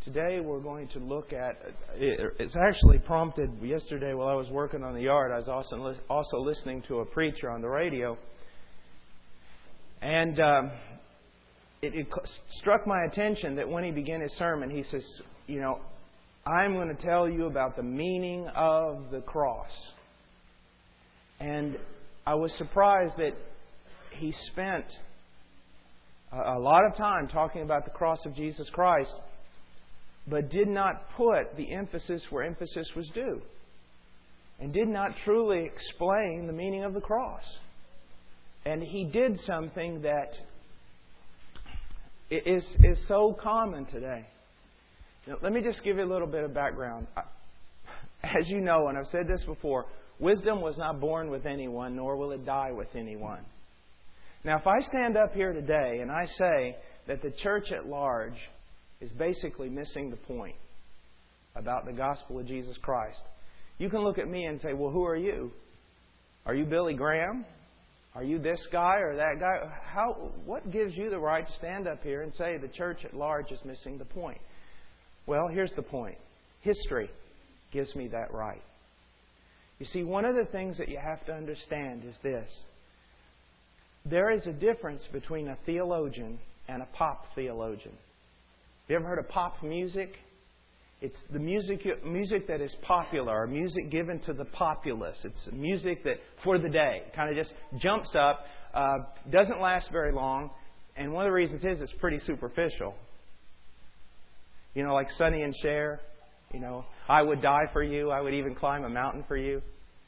Today we're going to look at, it's actually prompted yesterday while I was working on the yard. I was also listening to a preacher on the radio. And it struck my attention that when he began his sermon, he says, I'm going to tell you about the meaning of the cross. And I was surprised that he spent a lot of time talking about the cross of Jesus Christ, but did not put the emphasis where emphasis was due, and did not truly explain the meaning of the cross. And he did something that is so common today. Let me just give you a little bit of background. As you know, and I've said this before, wisdom was not born with anyone, nor will it die with anyone. Now, if I stand up here today and I say that the church at large is basically missing the point about the gospel of Jesus Christ, you can look at me and say, well, who are you? Are you Billy Graham? Are you this guy or that guy? What gives you the right to stand up here and say the church at large is missing the point? Well, here's the point. History gives me that right. You see, one of the things that you have to understand is this. There is a difference between a theologian and a pop theologian. You ever heard of pop music? It's the music that is popular, music given to the populace. It's music that for the day kind of just jumps up, doesn't last very long, and one of the reasons is it's pretty superficial. Like Sonny and Cher, I would die for you, I would even climb a mountain for you.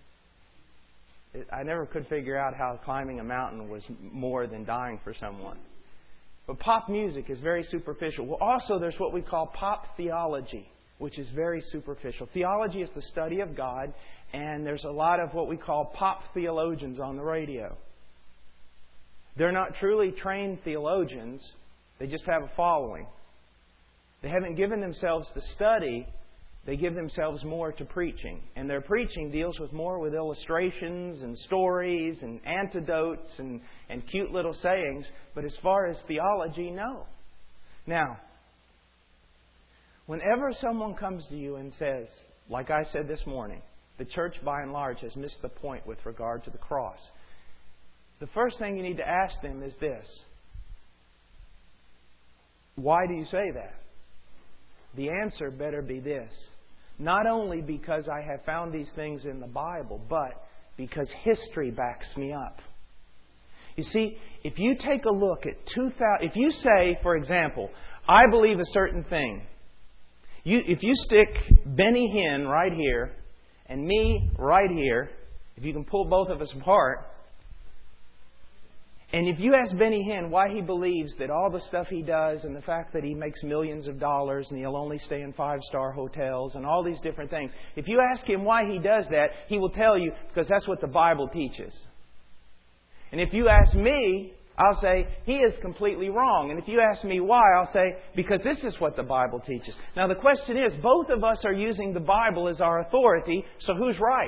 I never could figure out how climbing a mountain was more than dying for someone. But pop music is very superficial. Well, also there's what we call pop theology, which is very superficial. Theology is the study of God, and there's a lot of what we call pop theologians on the radio. They're not truly trained theologians. They just have a following. They haven't given themselves to study. They give themselves more to preaching. And their preaching deals more with illustrations and stories and anecdotes and cute little sayings. But as far as theology, no. Now, whenever someone comes to you and says, like I said this morning, the church by and large has missed the point with regard to the cross, the first thing you need to ask them is this. Why do you say that? The answer better be this. Not only because I have found these things in the Bible, but because history backs me up. You see, if you take a look at if you say, for example, I believe a certain thing. If you stick Benny Hinn right here and me right here, if you can pull both of us apart, and if you ask Benny Hinn why he believes that all the stuff he does and the fact that he makes millions of dollars and he'll only stay in 5-star hotels and all these different things, if you ask him why he does that, he will tell you because that's what the Bible teaches. And if you ask me, I'll say he is completely wrong. And if you ask me why, I'll say because this is what the Bible teaches. Now the question is, both of us are using the Bible as our authority, so who's right?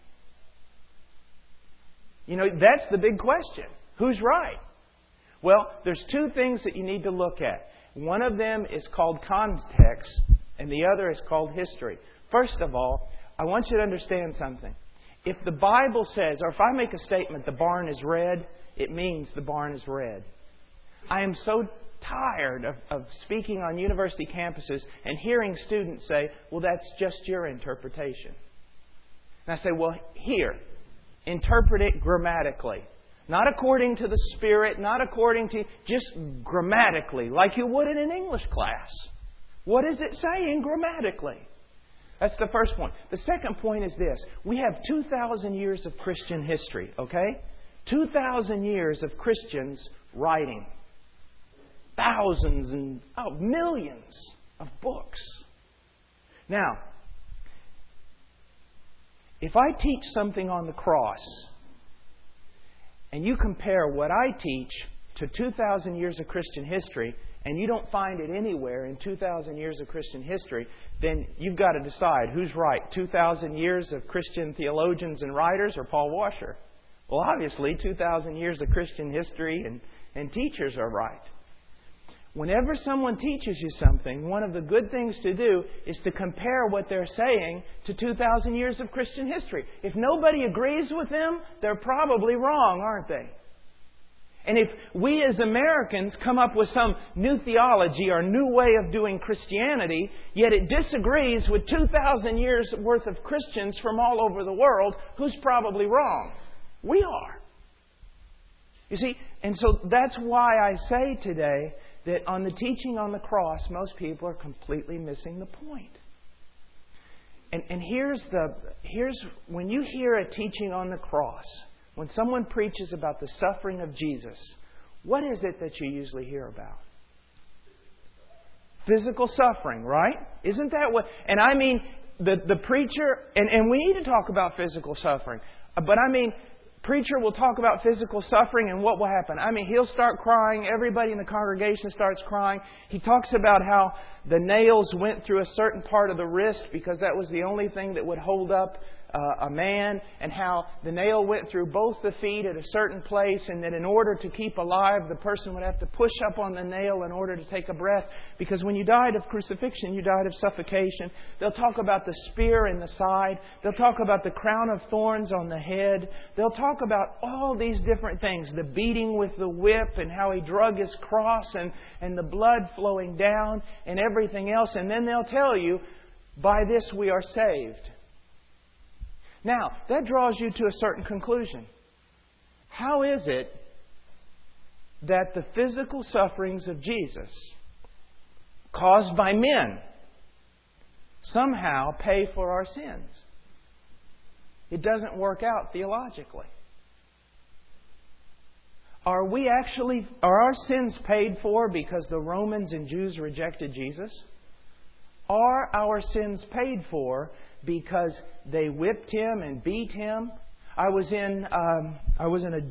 That's the big question. Who's right? Well, there's two things that you need to look at. One of them is called context, and the other is called history. First of all, I want you to understand something. If the Bible says, or if I make a statement, the barn is red, it means the barn is red. I am so tired of speaking on university campuses and hearing students say, well, that's just your interpretation. And I say, well, here, interpret it grammatically. Not according to the Spirit, not according to, just grammatically, like you would in an English class. What is it saying grammatically? That's the first point. The second point is this. We have 2,000 years of Christian history, okay? 2,000 years of Christians writing. Thousands and millions of books. Now, if I teach something on the cross, and you compare what I teach to 2,000 years of Christian history, and you don't find it anywhere in 2,000 years of Christian history, then you've got to decide who's right, 2,000 years of Christian theologians and writers or Paul Washer? Well, obviously, 2,000 years of Christian history and teachers are right. Whenever someone teaches you something, one of the good things to do is to compare what they're saying to 2,000 years of Christian history. If nobody agrees with them, they're probably wrong, aren't they? And if we as Americans come up with some new theology or new way of doing Christianity, yet it disagrees with 2,000 years worth of Christians from all over the world, who's probably wrong? We are. You see, and so that's why I say today that on the teaching on the cross, most people are completely missing the point. And here's when you hear a teaching on the cross, when someone preaches about the suffering of Jesus, what is it that you usually hear about? Physical suffering, right? Isn't that what? And I mean, the preacher, and we need to talk about physical suffering, but I mean, preacher will talk about physical suffering and what will happen. I mean, he'll start crying. Everybody in the congregation starts crying. He talks about how the nails went through a certain part of the wrist because that was the only thing that would hold up a man, and how the nail went through both the feet at a certain place, and that in order to keep alive, the person would have to push up on the nail in order to take a breath, because when you died of crucifixion, you died of suffocation. They'll talk about the spear in the side. They'll talk about the crown of thorns on the head. They'll talk about all these different things, the beating with the whip and how He drug His cross and the blood flowing down and everything else. And then they'll tell you, by this we are saved. Now, that draws you to a certain conclusion. How is it that the physical sufferings of Jesus, caused by men, somehow pay for our sins? It doesn't work out theologically. Are our sins paid for because the Romans and Jews rejected Jesus? Are our sins paid for because they whipped Him and beat Him? I was in a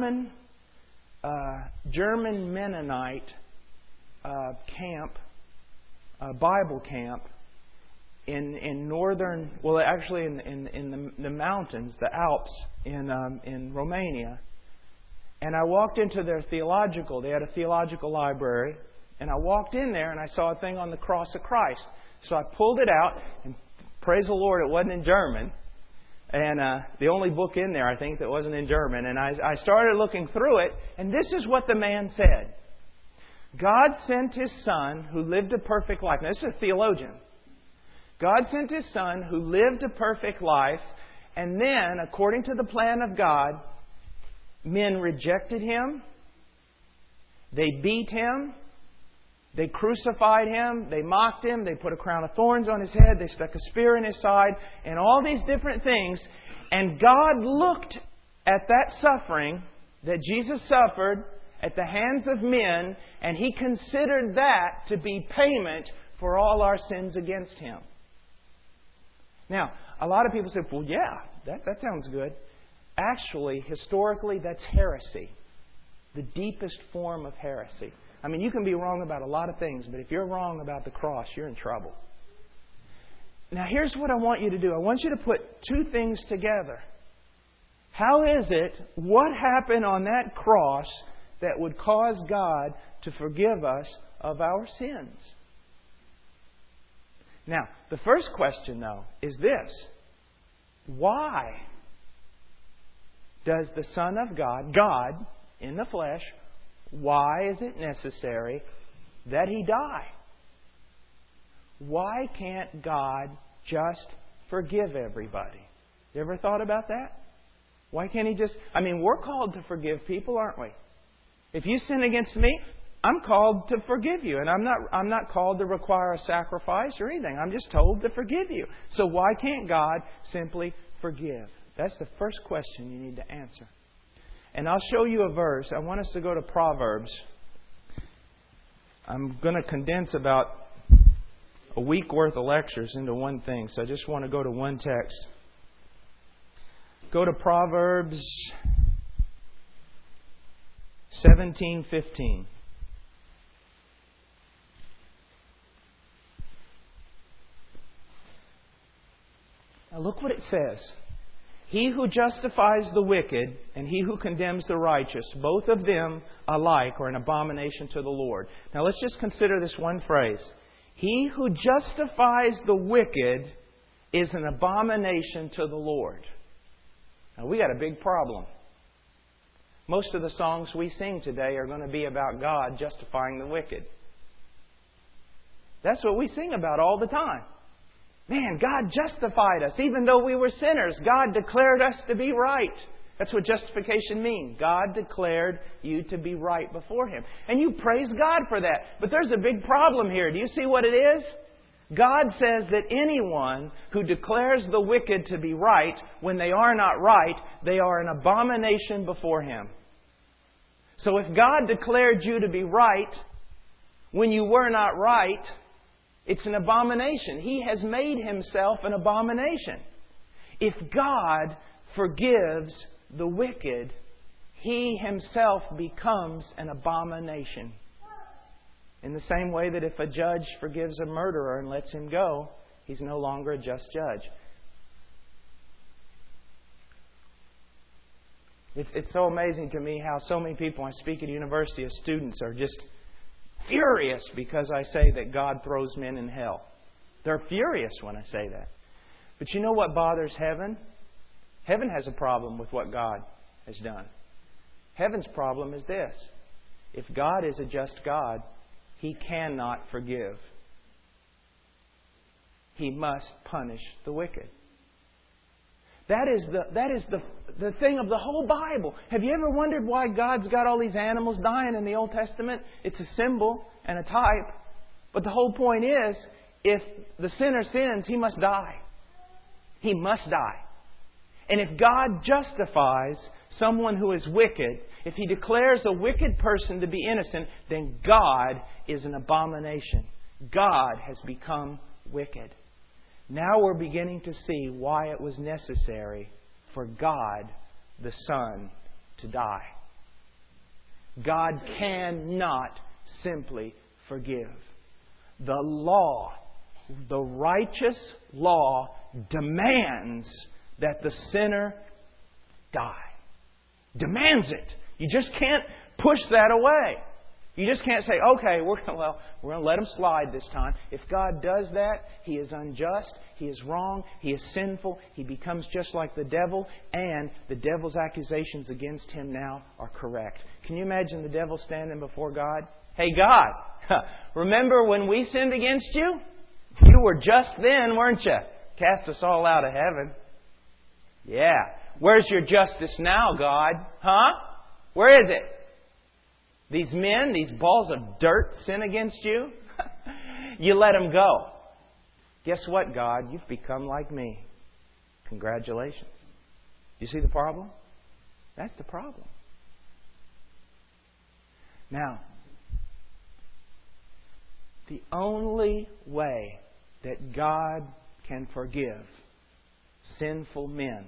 German Mennonite camp, Bible camp in northern, well, actually in the mountains, the Alps in Romania. And I walked into they had a theological library, and I walked in there and I saw a thing on the cross of Christ. So I pulled it out, and praise the Lord, it wasn't in German. And the only book in there, I think, that wasn't in German. And I started looking through it, and this is what the man said. God sent His Son who lived a perfect life. Now, this is a theologian. God sent His Son who lived a perfect life, and then, according to the plan of God, men rejected Him, they beat Him, they crucified Him, they mocked Him, they put a crown of thorns on His head, they stuck a spear in His side, and all these different things. And God looked at that suffering that Jesus suffered at the hands of men, and He considered that to be payment for all our sins against Him. Now, a lot of people say, well, yeah, that sounds good. Actually, historically, that's heresy. The deepest form of heresy. I mean, you can be wrong about a lot of things, but if you're wrong about the cross, you're in trouble. Now, here's what I want you to do. I want you to put two things together. How is it, what happened on that cross that would cause God to forgive us of our sins? Now, the first question, though, is this. Why does the Son of God, God in the flesh, why is it necessary that He die? Why can't God just forgive everybody? You ever thought about that? Why can't He just... I mean, we're called to forgive people, aren't we? If you sin against me, I'm called to forgive you. And I'm not called to require a sacrifice or anything. I'm just told to forgive you. So why can't God simply forgive? That's the first question you need to answer. And I'll show you a verse. I want us to go to Proverbs. I'm going to condense about a week worth of lectures into one thing. So I just want to go to one text. Go to Proverbs 17:15. Now look what it says. He who justifies the wicked and he who condemns the righteous, both of them alike are an abomination to the Lord. Now let's just consider this one phrase. He who justifies the wicked is an abomination to the Lord. Now we got a big problem. Most of the songs we sing today are going to be about God justifying the wicked. That's what we sing about all the time. Man, God justified us. Even though we were sinners, God declared us to be right. That's what justification means. God declared you to be right before Him. And you praise God for that. But there's a big problem here. Do you see what it is? God says that anyone who declares the wicked to be right when they are not right, they are an abomination before Him. So if God declared you to be right when you were not right, it's an abomination. He has made Himself an abomination. If God forgives the wicked, He Himself becomes an abomination. In the same way that if a judge forgives a murderer and lets him go, he's no longer a just judge. It's so amazing to me how so many people I speak at university as students are just furious because I say that God throws men in hell. They're furious when I say that. But you know what bothers heaven? Heaven has a problem with what God has done. Heaven's problem is this. If God is a just God, He cannot forgive. He must punish the wicked. That is the thing of the whole Bible. Have you ever wondered why God's got all these animals dying in the Old Testament? It's a symbol and a type. But the whole point is, if the sinner sins, he must die. He must die. And if God justifies someone who is wicked, if He declares a wicked person to be innocent, then God is an abomination. God has become wicked. Now we're beginning to see why it was necessary for God the Son to die. God cannot simply forgive. The law, the righteous law, demands that the sinner die. Demands it. You just can't push that away. You just can't say, okay, we're going to let him slide this time. If God does that, He is unjust, He is wrong, He is sinful, He becomes just like the devil, and the devil's accusations against Him now are correct. Can you imagine the devil standing before God? Hey, God, remember when we sinned against you? You were just then, weren't you? Cast us all out of heaven. Yeah. Where's your justice now, God? Huh? Where is it? These men, these balls of dirt sin against you? You let them go. Guess what, God? You've become like me. Congratulations. You see the problem? That's the problem. Now, the only way that God can forgive sinful men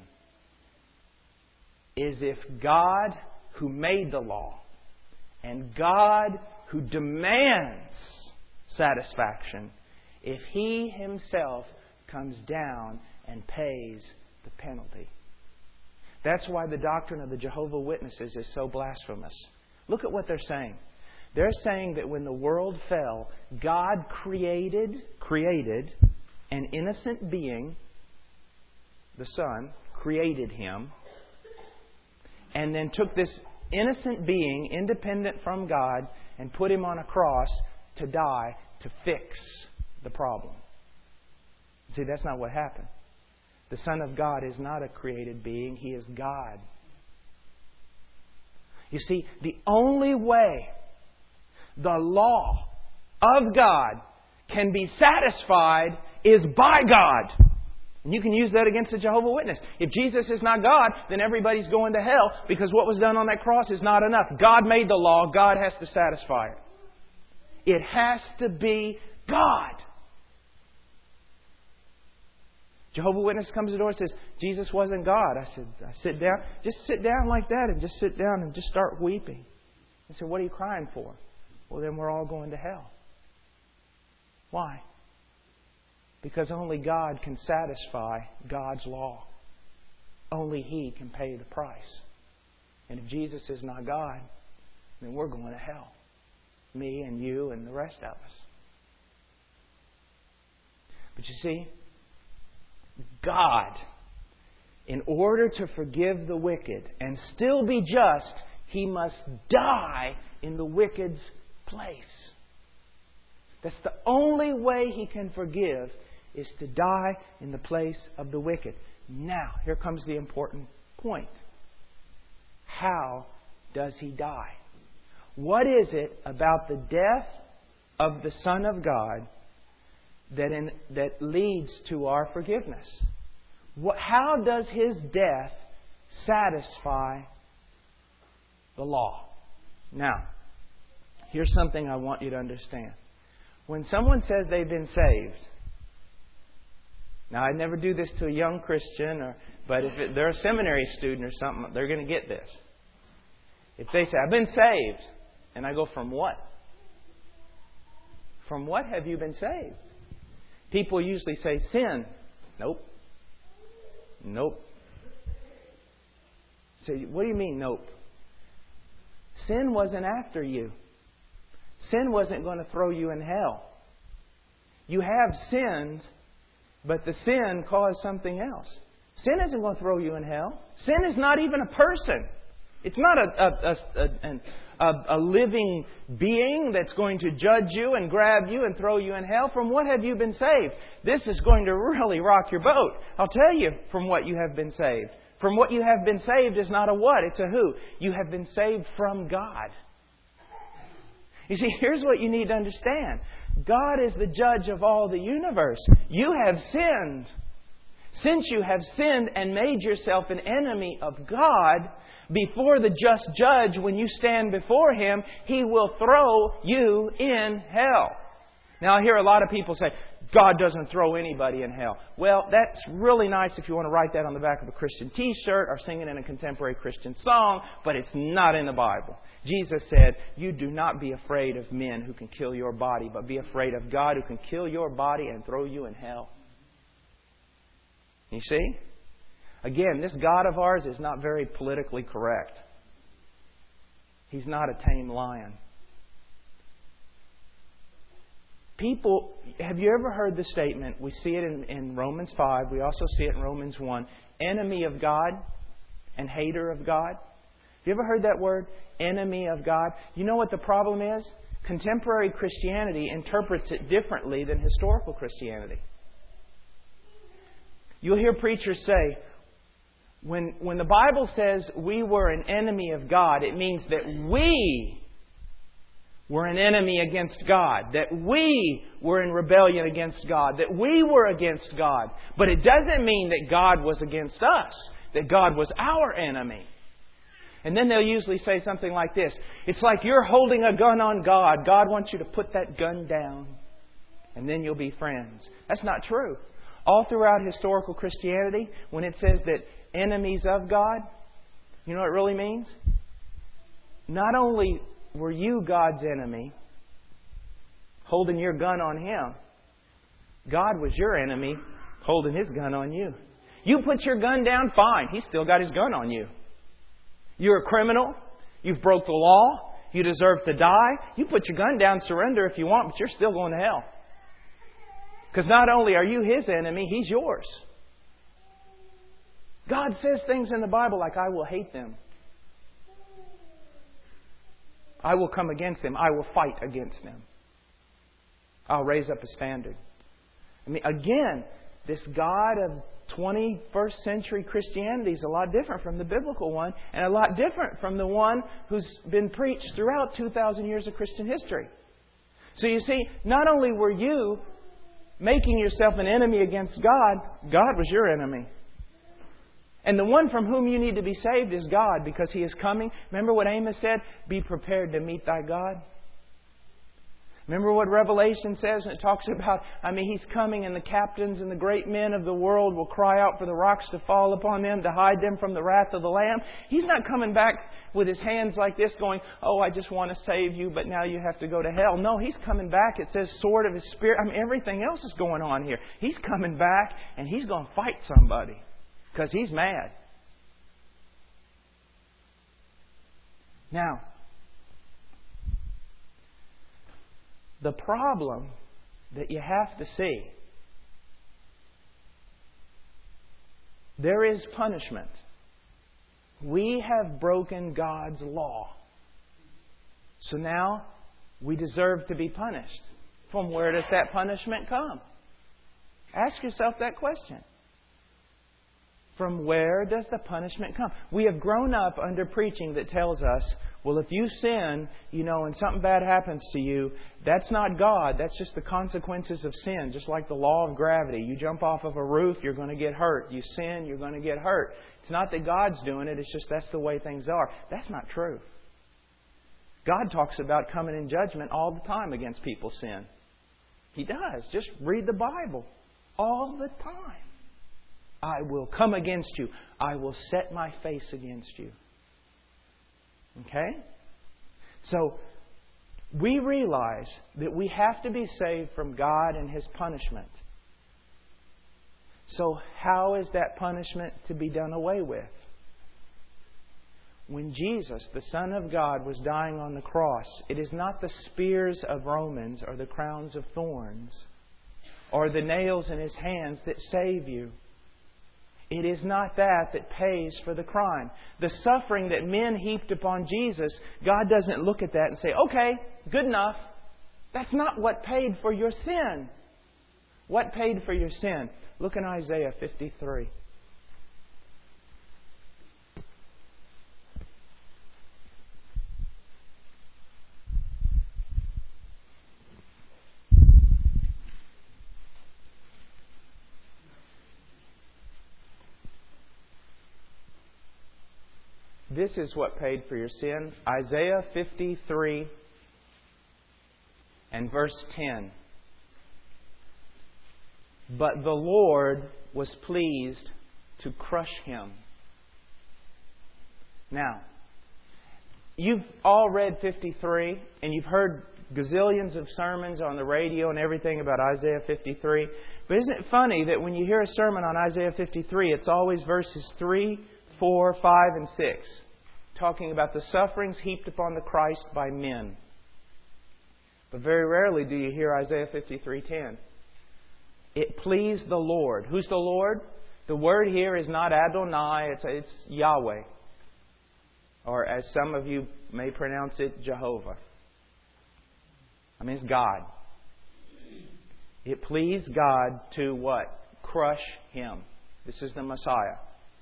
is if God, who made the law, and God, who demands satisfaction, if He Himself comes down and pays the penalty. That's why the doctrine of the Jehovah's Witnesses is so blasphemous. Look at what they're saying. They're saying that when the world fell, God created an innocent being, the Son, created Him, and then took this innocent being, independent from God, and put Him on a cross to die to fix the problem. See, that's not what happened. The Son of God is not a created being. He is God. You see, the only way the law of God can be satisfied is by God. And you can use that against the Jehovah's Witness. If Jesus is not God, then everybody's going to hell because what was done on that cross is not enough. God made the law. God has to satisfy it. It has to be God. Jehovah's Witness comes to the door and says, Jesus wasn't God. I sit down. Just sit down like that and just sit down and just start weeping. I said, what are you crying for? Well, then we're all going to hell. Why? Because only God can satisfy God's law. Only He can pay the price. And if Jesus is not God, then we're going to hell. Me and you and the rest of us. But you see, God, in order to forgive the wicked and still be just, He must die in the wicked's place. That's the only way He can forgive, is to die in the place of the wicked. Now, here comes the important point. How does He die? What is it about the death of the Son of God that leads to our forgiveness? How does His death satisfy the law? Now, here's something I want you to understand. When someone says they've been saved, now I never do this to a young Christian, but if they're a seminary student or something, they're going to get this. If they say, I've been saved, and I go, from what? From what have you been saved? People usually say sin. Nope. Nope. Say, what do you mean, nope? Sin wasn't after you. Sin wasn't going to throw you in hell. You have sinned, but the sin caused something else. Sin isn't going to throw you in hell. Sin is not even a person. It's not a living being that's going to judge you and grab you and throw you in hell. From what have you been saved? This is going to really rock your boat. I'll tell you from what you have been saved. From what you have been saved is not a what, it's a who. You have been saved from God. You see, here's what you need to understand. God is the judge of all the universe. You have sinned. Since you have sinned and made yourself an enemy of God, before the just judge, when you stand before Him, He will throw you in hell. Now, I hear a lot of people say, God doesn't throw anybody in hell. Well, that's really nice if you want to write that on the back of a Christian t-shirt or sing it in a contemporary Christian song, but it's not in the Bible. Jesus said, you do not be afraid of men who can kill your body, but be afraid of God who can kill your body and throw you in hell. You see? Again, this God of ours is not very politically correct. He's not a tame lion. People, have you ever heard the statement? We see it in Romans 5. We also see it in Romans 1. Enemy of God and hater of God. Have you ever heard that word? Enemy of God. You know what the problem is? Contemporary Christianity interprets it differently than historical Christianity. You'll hear preachers say, when the Bible says we were an enemy of God, it means that we were an enemy against God, that we were in rebellion against God, that we were against God. But it doesn't mean that God was against us, that God was our enemy. And then they'll usually say something like this. It's like you're holding a gun on God. God wants you to put that gun down, and then you'll be friends. That's not true. All throughout historical Christianity, when it says that enemies of God, you know what it really means? Not only were you God's enemy, holding your gun on Him, God was your enemy, holding His gun on you. You put your gun down, fine. He's still got His gun on you. You're a criminal. You've broke the law. You deserve to die. You put your gun down, surrender if you want, but you're still going to hell. Because not only are you His enemy, He's yours. God says things in the Bible like, I will hate them. I will come against them. I will fight against them. I'll raise up a standard. I mean, again, this God of 21st century Christianity is a lot different from the biblical one, and a lot different from the one who's been preached throughout 2,000 years of Christian history. So you see, not only were you making yourself an enemy against God, God was your enemy. And the one from whom you need to be saved is God, because He is coming. Remember what Amos said? Be prepared to meet thy God. Remember what Revelation says? And it talks about, He's coming, and the captains and the great men of the world will cry out for the rocks to fall upon them, to hide them from the wrath of the Lamb. He's not coming back with His hands like this going, oh, I just want to save you, but now you have to go to hell. No, He's coming back. It says sword of His Spirit. Everything else is going on here. He's coming back, and He's going to fight somebody because He's mad. Now, the problem that you have to see, there is punishment. We have broken God's law. So now we deserve to be punished. From where does that punishment come? Ask yourself that question. From where does the punishment come? We have grown up under preaching that tells us, well, if you sin, and something bad happens to you, that's not God. That's just the consequences of sin. Just like the law of gravity. You jump off of a roof, you're going to get hurt. You sin, you're going to get hurt. It's not that God's doing it. It's just that's the way things are. That's not true. God talks about coming in judgment all the time against people's sin. He does. Just read the Bible all the time. I will come against you. I will set my face against you. Okay? So, we realize that we have to be saved from God and His punishment. So, how is that punishment to be done away with? When Jesus, the Son of God, was dying on the cross, it is not the spears of Romans or the crowns of thorns or the nails in His hands that save you. It is not that pays for the crime. The suffering that men heaped upon Jesus, God doesn't look at that and say, okay, good enough. That's not what paid for your sin. What paid for your sin? Look in Isaiah 53. This is what paid for your sin. Isaiah 53 and verse 10. But the Lord was pleased to crush him. Now, you've all read 53 and you've heard gazillions of sermons on the radio and everything about Isaiah 53. But isn't it funny that when you hear a sermon on Isaiah 53, it's always verses 3, 4, 5, and 6, talking about the sufferings heaped upon the Christ by men. But very rarely do you hear Isaiah 53:10. It pleased the Lord. Who's the Lord? The word here is not Adonai, it's Yahweh. Or as some of you may pronounce it, Jehovah. I mean, it's God. It pleased God to what? Crush Him. This is the Messiah.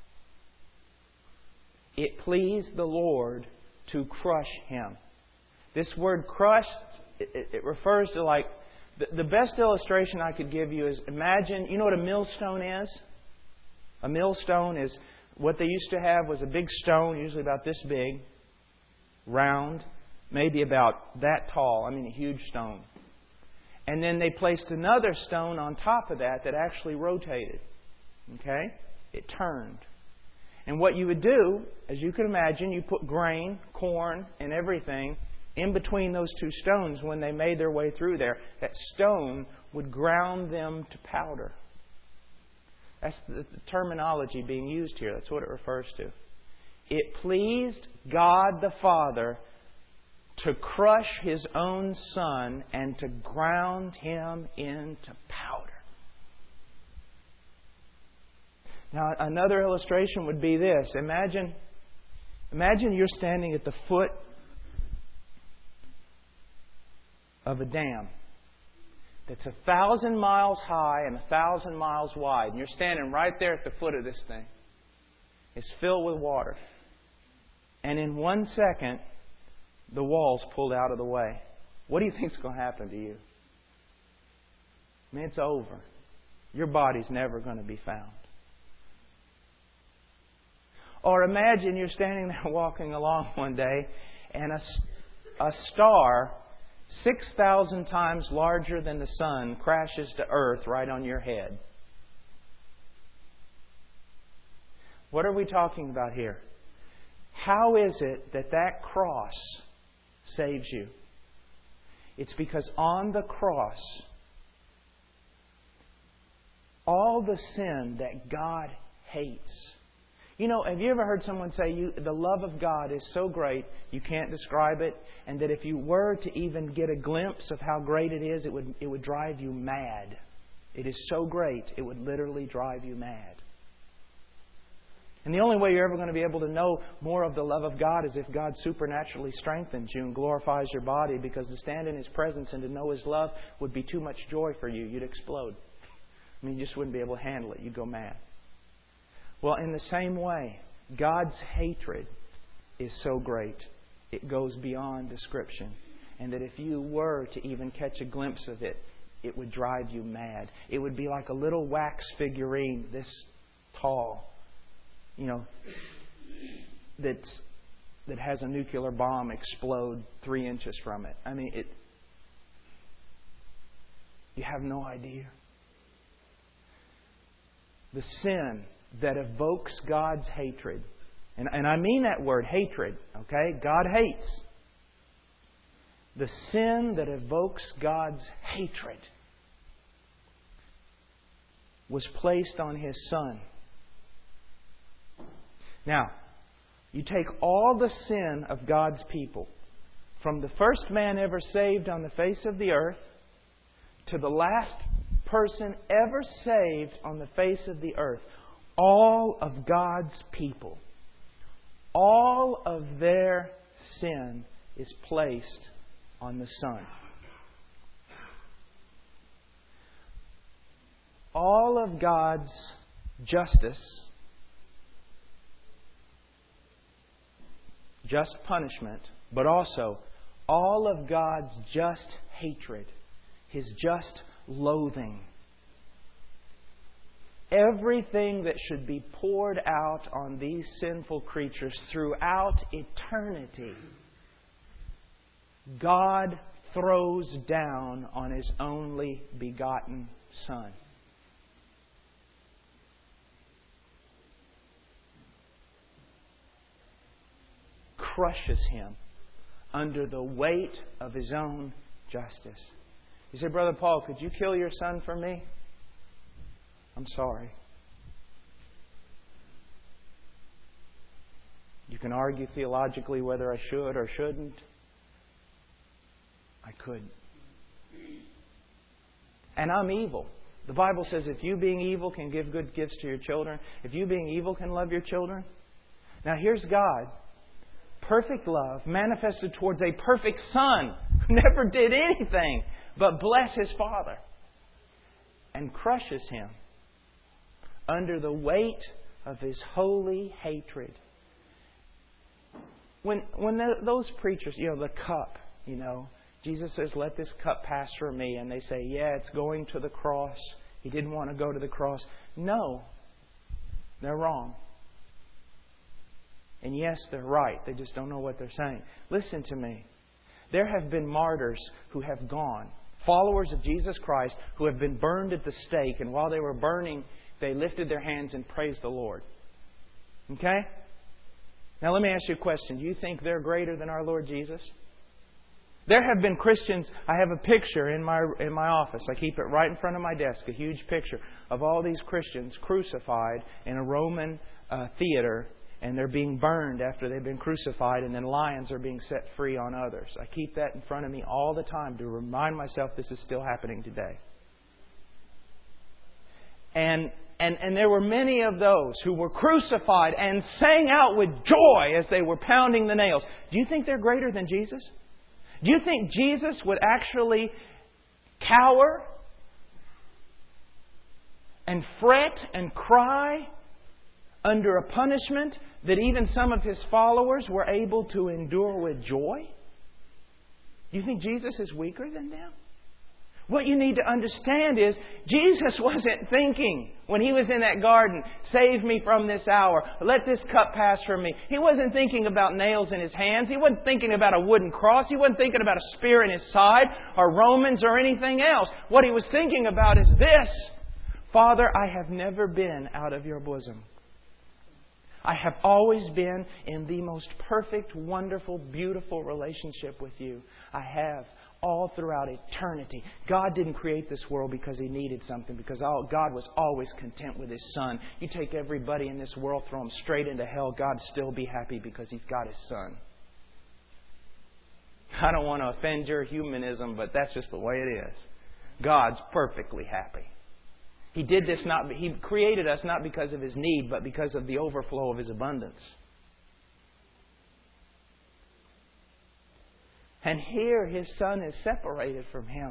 It pleased the Lord to crush Him. This word crushed, it refers to like, the best illustration I could give you is, imagine, you know what a millstone is? A millstone is, what they used to have was a big stone, usually about this big, round, maybe about that tall, a huge stone. And then they placed another stone on top of that actually rotated. Okay? It turned. And what you would do, as you can imagine, you put grain, corn, and everything in between those two stones when they made their way through there. That stone would ground them to powder. That's the terminology being used here. That's what it refers to. It pleased God the Father to crush His own Son and to ground Him into powder. Now, another illustration would be this. Imagine you're standing at the foot of a dam that's 1,000 miles high and 1,000 miles wide. And you're standing right there at the foot of this thing. It's filled with water. And in 1 second, the wall's pulled out of the way. What do you think's going to happen to you? It's over. Your body's never going to be found. Or imagine you're standing there walking along one day and a star 6,000 times larger than the sun crashes to earth right on your head. What are we talking about here? How is it that cross saves you? It's because on the cross, all the sin that God hates, You know, have you ever heard someone say the love of God is so great you can't describe it, and that if you were to even get a glimpse of how great it is, it would drive you mad. It is so great, it would literally drive you mad. And the only way you're ever going to be able to know more of the love of God is if God supernaturally strengthens you and glorifies your body, because to stand in His presence and to know His love would be too much joy for you. You'd explode. I mean, you just wouldn't be able to handle it. You'd go mad. Well, in the same way, God's hatred is so great, it goes beyond description. And that if you were to even catch a glimpse of it, it would drive you mad. It would be like a little wax figurine this tall, that has a nuclear bomb explode 3 inches from it. I mean, you have no idea. The sin that evokes God's hatred, and I mean that word, hatred, okay? God hates. The sin that evokes God's hatred was placed on His Son. Now, you take all the sin of God's people, from the first man ever saved on the face of the earth to the last person ever saved on the face of the earth, all of God's people, all of their sin is placed on the Son. All of God's justice, just punishment, but also all of God's just hatred, His just loathing. Everything that should be poured out on these sinful creatures throughout eternity, God throws down on His only begotten Son. Crushes Him under the weight of His own justice. You say, Brother Paul, could you kill your son for me? I'm sorry. You can argue theologically whether I should or shouldn't. I couldn't. And I'm evil. The Bible says if you being evil can give good gifts to your children, if you being evil can love your children. Now here's God. Perfect love manifested towards a perfect Son who never did anything but bless His Father, and crushes Him under the weight of His holy hatred. When those preachers, the cup, Jesus says, let this cup pass from me. And they say, yeah, it's going to the cross. He didn't want to go to the cross. No, they're wrong. And yes, they're right. They just don't know what they're saying. Listen to me. There have been martyrs who have gone, followers of Jesus Christ, who have been burned at the stake. And while they were burning, they lifted their hands and praised the Lord. Okay? Now let me ask you a question. Do you think they're greater than our Lord Jesus? There have been Christians. I have a picture in my office. I keep it right in front of my desk. A huge picture of all these Christians crucified in a Roman theater. And they're being burned after they've been crucified. And then lions are being set free on others. I keep that in front of me all the time to remind myself this is still happening today. And there were many of those who were crucified and sang out with joy as they were pounding the nails. Do you think they're greater than Jesus? Do you think Jesus would actually cower and fret and cry under a punishment that even some of His followers were able to endure with joy? Do you think Jesus is weaker than them? What you need to understand is Jesus wasn't thinking when He was in that garden, save me from this hour, let this cup pass from me. He wasn't thinking about nails in His hands. He wasn't thinking about a wooden cross. He wasn't thinking about a spear in His side or Romans or anything else. What He was thinking about is this: Father, I have never been out of your bosom. I have always been in the most perfect, wonderful, beautiful relationship with you. I have all throughout eternity. God didn't create this world because He needed something, because God was always content with His Son. You take everybody in this world, throw them straight into hell, God'd still be happy because He's got His Son. I don't want to offend your humanism, but that's just the way it is. God's perfectly happy. He did this He created us not because of His need, but because of the overflow of His abundance. And here His Son is separated from Him.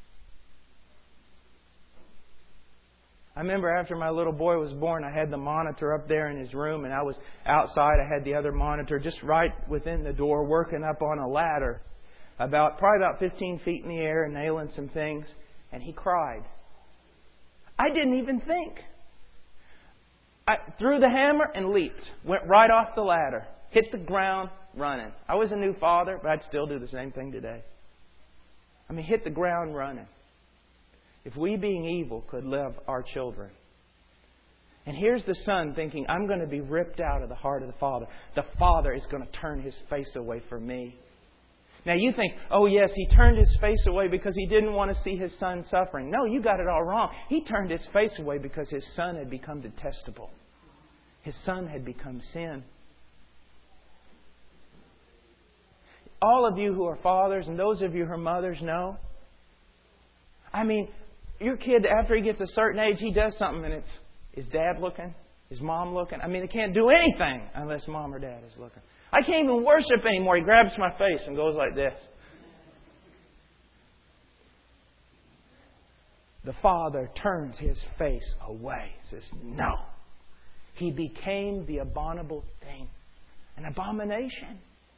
I remember after my little boy was born, I had the monitor up there in his room, and I was outside. I had the other monitor just right within the door, working up on a ladder, probably about 15 feet in the air, and nailing some things. And he cried. I didn't even think. I threw the hammer and leaped. Went right off the ladder. Hit the ground running. I was a new father, but I'd still do the same thing today. Hit the ground running. If we, being evil, could love our children. And here's the Son thinking, I'm going to be ripped out of the heart of the Father. The Father is going to turn His face away from me. Now you think, oh yes, He turned His face away because He didn't want to see His Son suffering. No, you got it all wrong. He turned His face away because His Son had become detestable. His Son had become sin. All of you who are fathers and those of you who are mothers know. Your kid, after he gets a certain age, he does something and it's, is Dad looking? Is Mom looking? They can't do anything unless Mom or Dad is looking. I can't even worship anymore. He grabs my face and goes like this. The Father turns His face away. Says, no. He became the abominable thing. An abomination.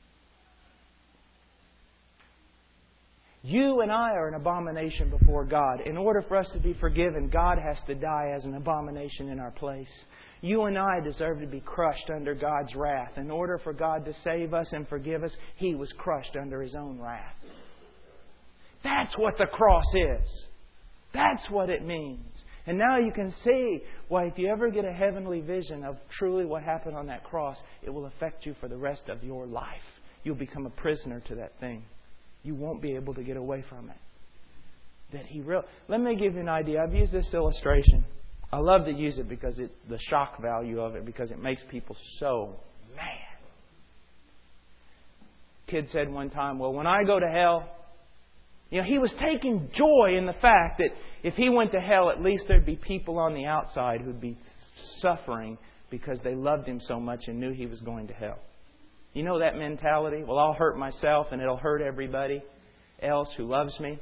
You and I are an abomination before God. In order for us to be forgiven, God has to die as an abomination in our place. You and I deserve to be crushed under God's wrath. In order for God to save us and forgive us, He was crushed under His own wrath. That's what the cross is. That's what it means. And now you can see why if you ever get a heavenly vision of truly what happened on that cross, it will affect you for the rest of your life. You'll become a prisoner to that thing. You won't be able to get away from it. Let me give you an idea. I've used this illustration. I love to use it because the shock value of it, because it makes people so mad. Kid said one time, well, when I go to hell, he was taking joy in the fact that if he went to hell, at least there'd be people on the outside who'd be suffering because they loved him so much and knew he was going to hell. You know that mentality? Well, I'll hurt myself and it'll hurt everybody else who loves me.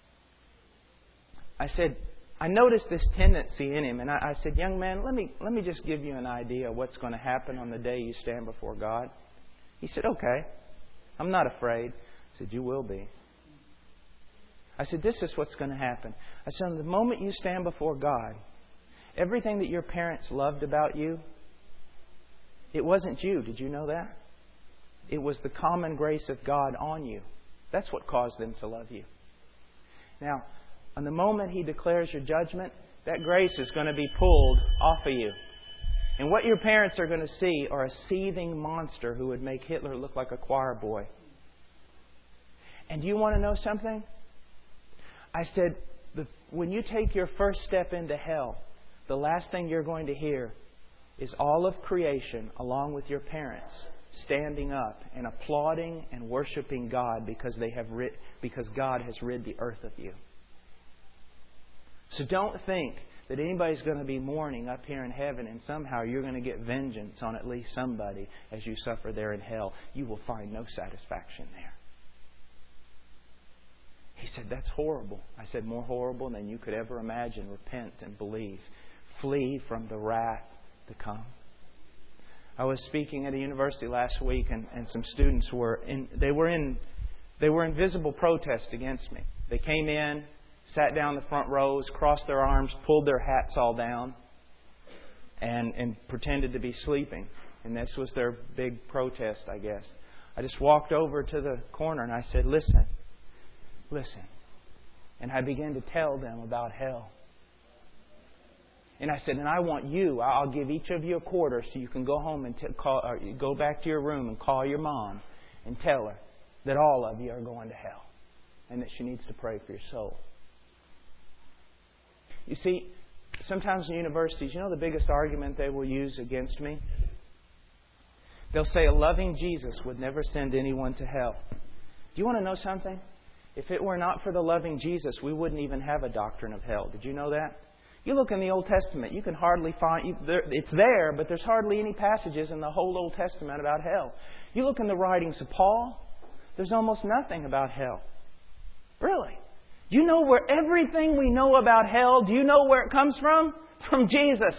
I said, I noticed this tendency in him, and I said, young man, let me just give you an idea of what's going to happen on the day you stand before God. He said, okay, I'm not afraid. I said, you will be. I said, this is what's going to happen. I said, the moment you stand before God, everything that your parents loved about you, it wasn't you. Did you know that? It was the common grace of God on you. That's what caused them to love you. Now, on the moment He declares your judgment, that grace is going to be pulled off of you. And what your parents are going to see are a seething monster who would make Hitler look like a choir boy. And do you want to know something? I said, when you take your first step into hell, the last thing you're going to hear is all of creation, along with your parents, standing up and applauding and worshiping God because God has rid the earth of you. So don't think that anybody's going to be mourning up here in heaven and somehow you're going to get vengeance on at least somebody as you suffer there in hell. You will find no satisfaction there. He said, that's horrible. I said, more horrible than you could ever imagine. Repent and believe. Flee from the wrath to come. I was speaking at a university last week, and some students were in visible protest against me. They came in, sat down in the front rows, crossed their arms, pulled their hats all down, and pretended to be sleeping. And this was their big protest, I guess. I just walked over to the corner and I said, listen. And I began to tell them about hell. And I said, and I want you, I'll give each of you $quarter so you can go home and go back to your room and call your mom and tell her that all of you are going to hell. and that she needs to pray for your soul. You see, sometimes in universities, you know the biggest argument they will use against me? They'll say a loving Jesus would never send anyone to hell. Do you want to know something? If it were not for the loving Jesus, we wouldn't even have a doctrine of hell. Did you know that? You look in the Old Testament, you can hardly find... It's there, but there's hardly any passages in the whole Old Testament about hell. You look in the writings of Paul, there's almost nothing about hell. Really? Do you know where everything we know about hell, do you know where it comes from? From Jesus.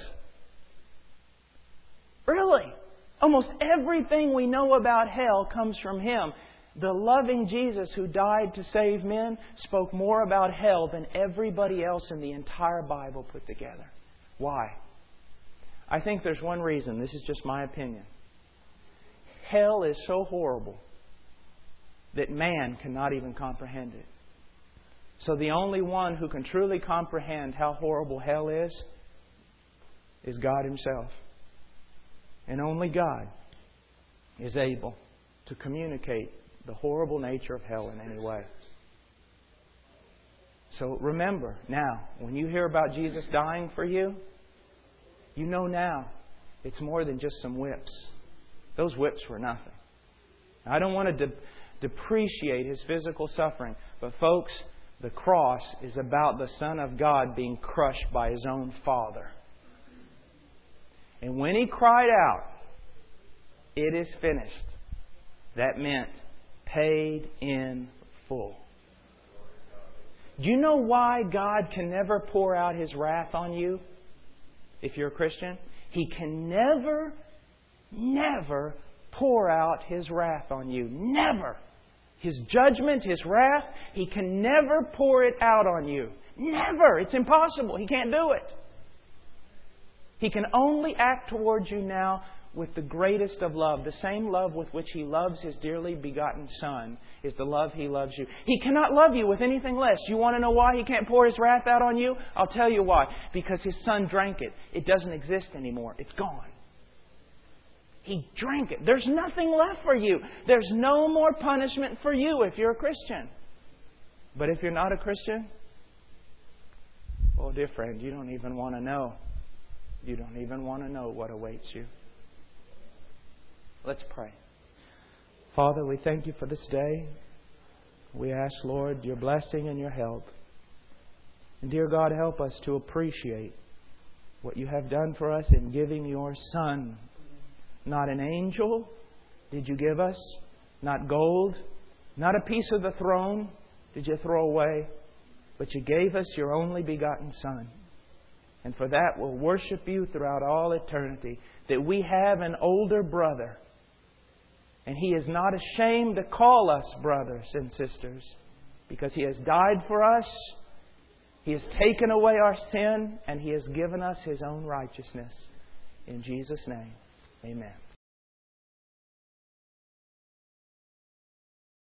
Really? Almost everything we know about hell comes from Him. The loving Jesus who died to save men spoke more about hell than everybody else in the entire Bible put together. Why? I think there's one reason. This is just my opinion. Hell is so horrible that man cannot even comprehend it. So the only one who can truly comprehend how horrible hell is God Himself. And only God is able to communicate the horrible nature of hell in any way. So remember now, when you hear about Jesus dying for you, you know now it's more than just some whips. Those whips were nothing. I don't want to depreciate His physical suffering, but folks, the cross is about the Son of God being crushed by His own Father. And when He cried out, "It is finished," that meant paid in full. Do you know why God can never pour out His wrath on you if you're a Christian? He can never pour out His wrath on you. Never. His judgment, His wrath, He can never pour it out on you. Never. It's impossible. He can't do it. He can only act towards you now with the greatest of love. The same love with which He loves His dearly begotten Son is the love He loves you. He cannot love you with anything less. You want to know why He can't pour His wrath out on you? I'll tell you why. Because His Son drank it. It doesn't exist anymore. It's gone. He drank it. There's nothing left for you. There's no more punishment for you if you're a Christian. But if you're not a Christian, oh dear friend, you don't even want to know. You don't even want to know what awaits you. Let's pray. Father, we thank You for this day. We ask, Lord, Your blessing and Your help. And dear God, help us to appreciate what You have done for us in giving Your Son. Not an angel did You give us, not gold, not a piece of the throne did You throw away, but You gave us Your only begotten Son. And for that we'll worship You throughout all eternity, that we have an older brother. And He is not ashamed to call us brothers and sisters, because He has died for us, He has taken away our sin, and He has given us His own righteousness. In Jesus' name, amen.